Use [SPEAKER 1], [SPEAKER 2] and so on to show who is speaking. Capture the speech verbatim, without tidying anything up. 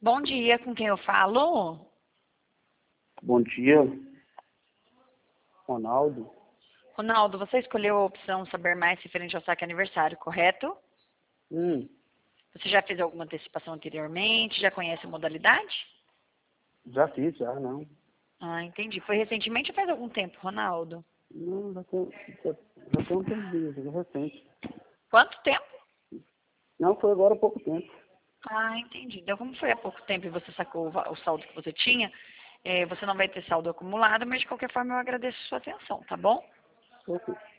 [SPEAKER 1] Bom dia, com quem eu falo?
[SPEAKER 2] Bom dia, Ronaldo.
[SPEAKER 1] Ronaldo, você escolheu a opção saber mais referente ao saque aniversário, correto?
[SPEAKER 2] Hum,
[SPEAKER 1] Você já fez alguma antecipação anteriormente? Já conhece a modalidade?
[SPEAKER 2] já fiz, já, não.
[SPEAKER 1] Ah, entendi. Foi recentemente ou faz algum tempo, Ronaldo?
[SPEAKER 2] Não, já tem, já, já tem um tempinho, já é recente.
[SPEAKER 1] Quanto tempo?
[SPEAKER 2] Não, foi agora há pouco tempo.
[SPEAKER 1] Ah, entendi. Então, como foi há pouco tempo e você sacou o va- o saldo que você tinha, eh, você não vai ter saldo acumulado, mas de qualquer forma eu agradeço a sua atenção, tá bom?
[SPEAKER 2] Ok.